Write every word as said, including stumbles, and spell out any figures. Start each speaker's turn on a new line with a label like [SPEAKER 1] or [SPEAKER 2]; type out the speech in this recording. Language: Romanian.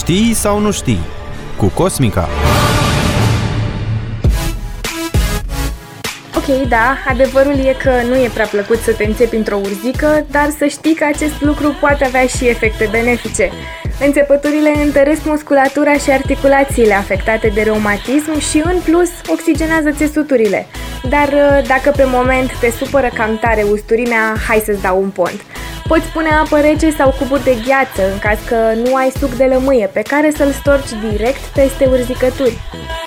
[SPEAKER 1] Știi sau nu știi? Cu Cosmica.
[SPEAKER 2] Ok, da, adevărul e că nu e prea plăcut să te înțepi într-o urzică, dar să știi că acest lucru poate avea și efecte benefice. Înțepăturile întăresc musculatura și articulațiile afectate de reumatism și, în plus, oxigenează țesuturile. Dar dacă pe moment te supără cam tare usturimea, hai să-ți dau un pont. Poți pune apă rece sau cuburi de gheață în caz că nu ai suc de lămâie pe care să-l storci direct peste urzicături.